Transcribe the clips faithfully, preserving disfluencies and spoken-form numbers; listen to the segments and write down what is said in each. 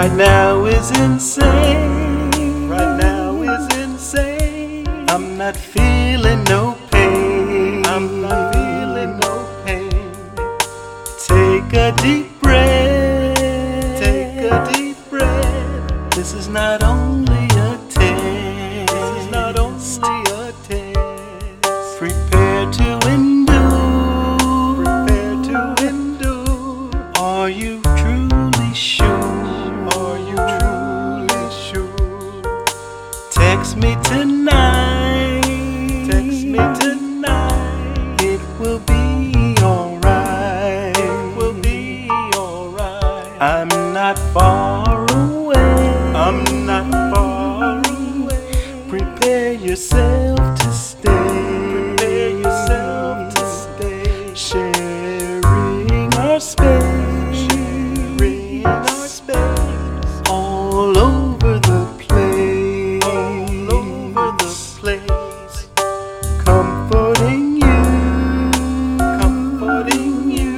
Right now is insane. Right now is insane. I'm not feeling no pain. I'm not feeling no pain. Take a deep breath. Take a deep breath. This is not only a test. This is not only a test. Prepare to endure. Prepare to endure. Are you truly sure? Are you truly sure? Text me tonight. Text me tonight. It will be alright. It will be alright. I'm not far away. I'm not far away. Prepare yourself to stay. Prepare yourself to stay. Sharing our space. Sharing our space. All over the place. All over the place. Comforting you. Comforting you.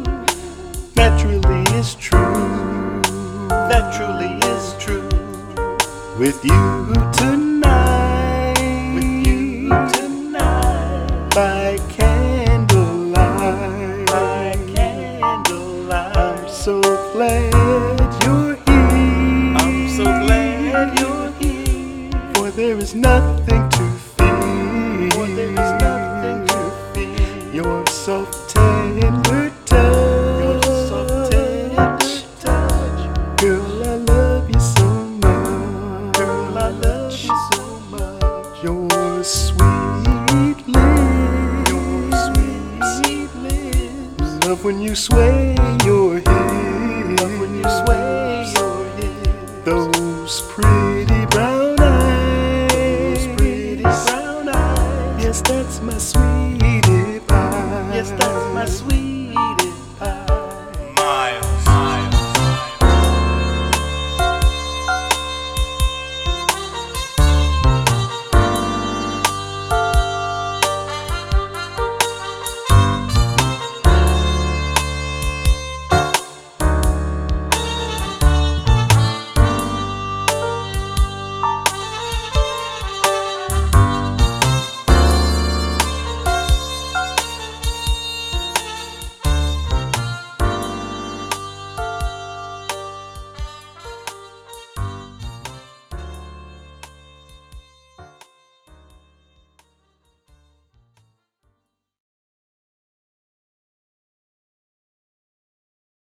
Naturally is true. Naturally is true. With you tonight. With you tonight. By candlelight. By candlelight. I'm so glad you're here. I'm so glad you're here. For there is nothing to fear. For there is nothing to fear. Your soft tender touch. Your soft tender touch. Girl, I love you so much. Girl, I love you so much. Your sweet lips. Your sweet, sweet lips. Love when you sway your hips. Love when you sway your hips. Those pretty brown eyes. Those pretty brown eyes. Yes, that's my sweetie pie. Yes, that's my sweet